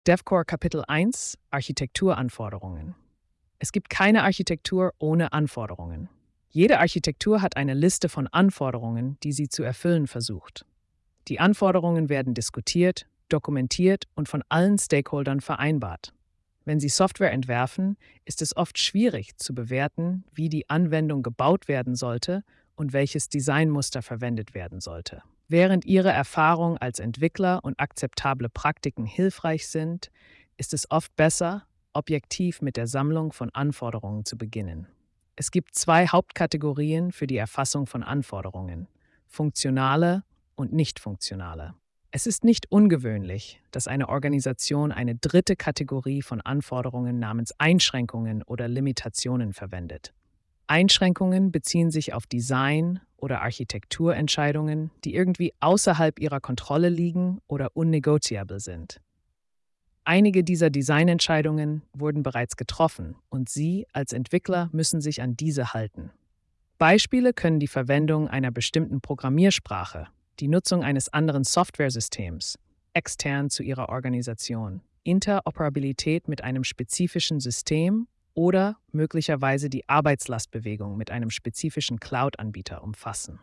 DevCore Kapitel 1 Architekturanforderungen. Es gibt keine Architektur ohne Anforderungen. Jede Architektur hat eine Liste von Anforderungen, die sie zu erfüllen versucht. Die Anforderungen werden diskutiert, dokumentiert und von allen Stakeholdern vereinbart. Wenn Sie Software entwerfen, ist es oft schwierig zu bewerten, wie die Anwendung gebaut werden sollte und welches Designmuster verwendet werden sollte. Während Ihre Erfahrung als Entwickler und akzeptable Praktiken hilfreich sind, ist es oft besser, objektiv mit der Sammlung von Anforderungen zu beginnen. Es gibt zwei Hauptkategorien für die Erfassung von Anforderungen: funktionale und nicht funktionale. Es ist nicht ungewöhnlich, dass eine Organisation eine dritte Kategorie von Anforderungen namens Einschränkungen oder Limitationen verwendet. Einschränkungen beziehen sich auf Design- oder Architekturentscheidungen, die irgendwie außerhalb ihrer Kontrolle liegen oder unnegotiable sind. Einige dieser Designentscheidungen wurden bereits getroffen und Sie als Entwickler müssen sich an diese halten. Beispiele können die Verwendung einer bestimmten Programmiersprache, die Nutzung eines anderen Softwaresystems, extern zu Ihrer Organisation, Interoperabilität mit einem spezifischen System oder möglicherweise die Arbeitslastbewegung mit einem spezifischen Cloud-Anbieter umfassen.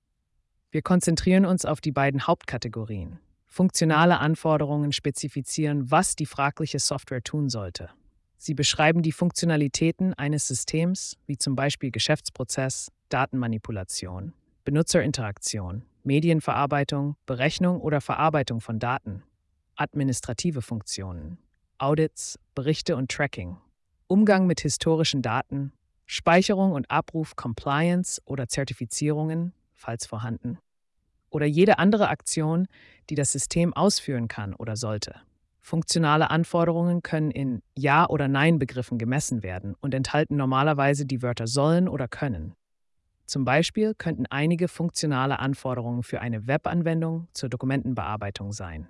Wir konzentrieren uns auf die beiden Hauptkategorien. Funktionale Anforderungen spezifizieren, was die fragliche Software tun sollte. Sie beschreiben die Funktionalitäten eines Systems, wie zum Beispiel Geschäftsprozess, Datenmanipulation, Benutzerinteraktion, Medienverarbeitung, Berechnung oder Verarbeitung von Daten, administrative Funktionen, Audits, Berichte und Tracking, Umgang mit historischen Daten, Speicherung und Abruf, Compliance oder Zertifizierungen, falls vorhanden, oder jede andere Aktion, die das System ausführen kann oder sollte. Funktionale Anforderungen können in Ja- oder Nein-Begriffen gemessen werden und enthalten normalerweise die Wörter sollen oder können. Zum Beispiel könnten einige funktionale Anforderungen für eine Webanwendung zur Dokumentenbearbeitung sein.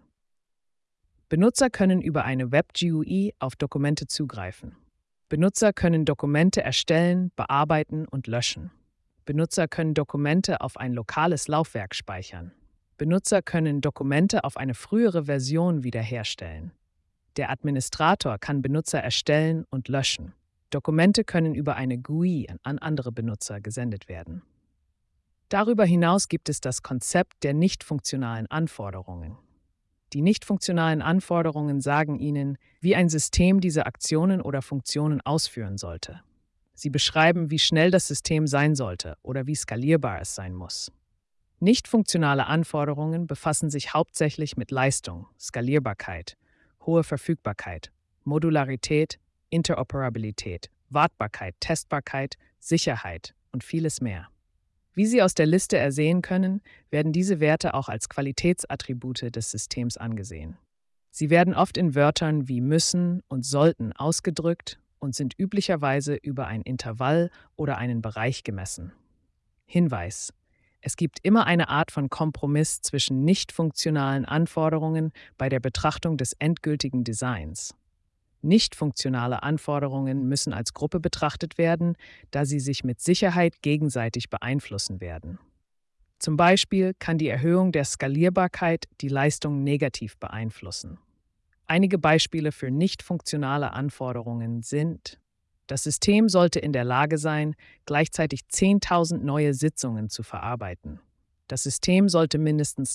Benutzer können über eine Web-GUI auf Dokumente zugreifen. Benutzer können Dokumente erstellen, bearbeiten und löschen. Benutzer können Dokumente auf ein lokales Laufwerk speichern. Benutzer können Dokumente auf eine frühere Version wiederherstellen. Der Administrator kann Benutzer erstellen und löschen. Dokumente können über eine GUI an andere Benutzer gesendet werden. Darüber hinaus gibt es das Konzept der nicht-funktionalen Anforderungen. Die nicht-funktionalen Anforderungen sagen Ihnen, wie ein System diese Aktionen oder Funktionen ausführen sollte. Sie beschreiben, wie schnell das System sein sollte oder wie skalierbar es sein muss. Nicht-funktionale Anforderungen befassen sich hauptsächlich mit Leistung, Skalierbarkeit, hohe Verfügbarkeit, Modularität, Interoperabilität, Wartbarkeit, Testbarkeit, Sicherheit und vieles mehr. Wie Sie aus der Liste ersehen können, werden diese Werte auch als Qualitätsattribute des Systems angesehen. Sie werden oft in Wörtern wie müssen und sollten ausgedrückt und sind üblicherweise über ein Intervall oder einen Bereich gemessen. Hinweis: Es gibt immer eine Art von Kompromiss zwischen nicht-funktionalen Anforderungen bei der Betrachtung des endgültigen Designs. Nicht-funktionale Anforderungen müssen als Gruppe betrachtet werden, da sie sich mit Sicherheit gegenseitig beeinflussen werden. Zum Beispiel kann die Erhöhung der Skalierbarkeit die Leistung negativ beeinflussen. Einige Beispiele für nicht-funktionale Anforderungen sind: Das System sollte in der Lage sein, gleichzeitig 10.000 neue Sitzungen zu verarbeiten. Das System sollte mindestens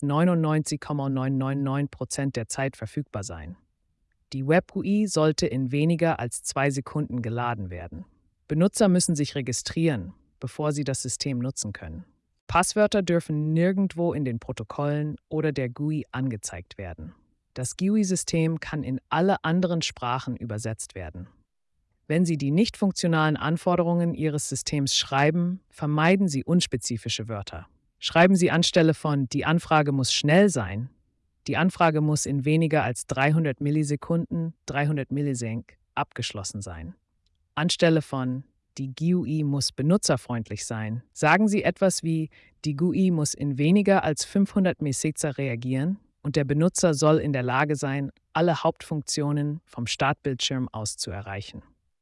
99,999% der Zeit verfügbar sein. Die Web-GUI sollte in weniger als 2 Sekunden geladen werden. Benutzer müssen sich registrieren, bevor sie das System nutzen können. Passwörter dürfen nirgendwo in den Protokollen oder der GUI angezeigt werden. Das GUI-System kann in alle anderen Sprachen übersetzt werden. Wenn Sie die nicht funktionalen Anforderungen Ihres Systems schreiben, vermeiden Sie unspezifische Wörter. Schreiben Sie anstelle von „Die Anfrage muss schnell sein“, „Die Anfrage muss in weniger als 300 Millisekunden, 300 Millisync, abgeschlossen sein“. Anstelle von „Die GUI muss benutzerfreundlich sein“, sagen Sie etwas wie „Die GUI muss in weniger als 500 Milliseconds reagieren und der Benutzer soll in der Lage sein, alle Hauptfunktionen vom Startbildschirm aus zu erreichen“.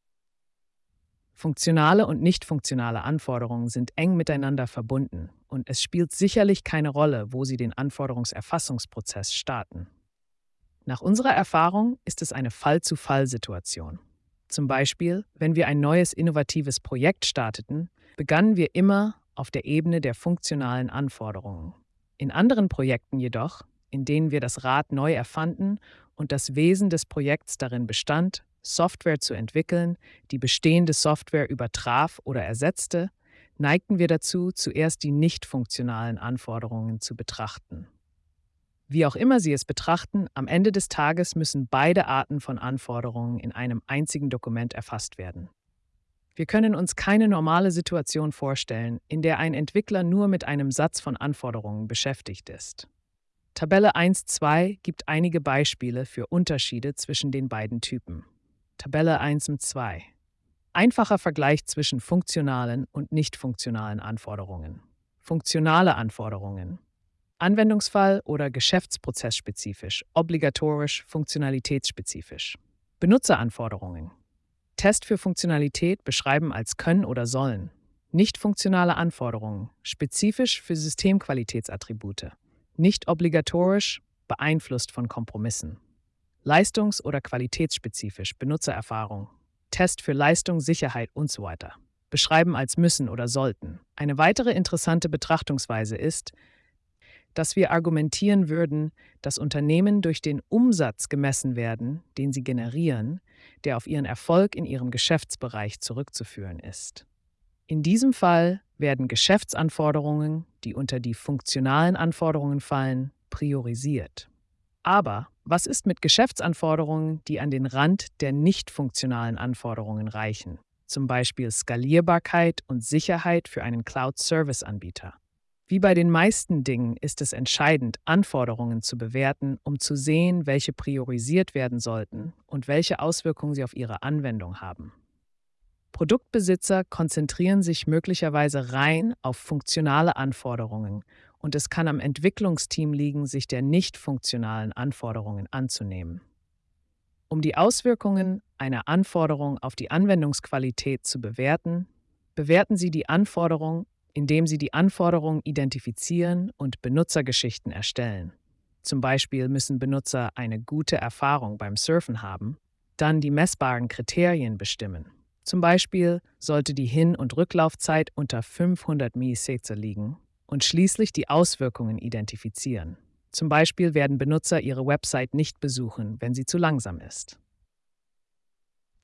Funktionale und nicht funktionale Anforderungen sind eng miteinander verbunden und es spielt sicherlich keine Rolle, wo Sie den Anforderungserfassungsprozess starten. Nach unserer Erfahrung ist es eine Fall-zu-Fall-Situation. Zum Beispiel, wenn wir ein neues innovatives Projekt starteten, begannen wir immer auf der Ebene der funktionalen Anforderungen. In anderen Projekten jedoch, in denen wir das Rad neu erfanden und das Wesen des Projekts darin bestand, Software zu entwickeln, die bestehende Software übertraf oder ersetzte, neigten wir dazu, zuerst die nicht funktionalen Anforderungen zu betrachten. Wie auch immer Sie es betrachten, am Ende des Tages müssen beide Arten von Anforderungen in einem einzigen Dokument erfasst werden. Wir können uns keine normale Situation vorstellen, in der ein Entwickler nur mit einem Satz von Anforderungen beschäftigt ist. Tabelle 1.2 gibt einige Beispiele für Unterschiede zwischen den beiden Typen. Tabelle 1.2. Einfacher Vergleich zwischen funktionalen und nicht funktionalen Anforderungen. Funktionale Anforderungen. Anwendungsfall oder geschäftsprozessspezifisch, obligatorisch, funktionalitätsspezifisch. Benutzeranforderungen. Test für Funktionalität beschreiben als können oder sollen. Nicht funktionale Anforderungen, spezifisch für Systemqualitätsattribute. Nicht obligatorisch, beeinflusst von Kompromissen. Leistungs- oder qualitätsspezifisch, Benutzererfahrung. Test für Leistung, Sicherheit und so weiter. Beschreiben als müssen oder sollten. Eine weitere interessante Betrachtungsweise ist, dass wir argumentieren würden, dass Unternehmen durch den Umsatz gemessen werden, den sie generieren, der auf ihren Erfolg in ihrem Geschäftsbereich zurückzuführen ist. In diesem Fall werden Geschäftsanforderungen, die unter die funktionalen Anforderungen fallen, priorisiert. Aber was ist mit Geschäftsanforderungen, die an den Rand der nicht funktionalen Anforderungen reichen? Zum Beispiel Skalierbarkeit und Sicherheit für einen Cloud-Service-Anbieter. Wie bei den meisten Dingen ist es entscheidend, Anforderungen zu bewerten, um zu sehen, welche priorisiert werden sollten und welche Auswirkungen sie auf ihre Anwendung haben. Produktbesitzer konzentrieren sich möglicherweise rein auf funktionale Anforderungen und es kann am Entwicklungsteam liegen, sich der nicht funktionalen Anforderungen anzunehmen. Um die Auswirkungen einer Anforderung auf die Anwendungsqualität zu bewerten, bewerten Sie die Anforderung, indem Sie die Anforderung identifizieren und Benutzergeschichten erstellen. Zum Beispiel müssen Benutzer eine gute Erfahrung beim Surfen haben, dann die messbaren Kriterien bestimmen. Zum Beispiel sollte die Hin- und Rücklaufzeit unter 500 Milliseconds liegen und schließlich die Auswirkungen identifizieren. Zum Beispiel werden Benutzer ihre Website nicht besuchen, wenn sie zu langsam ist.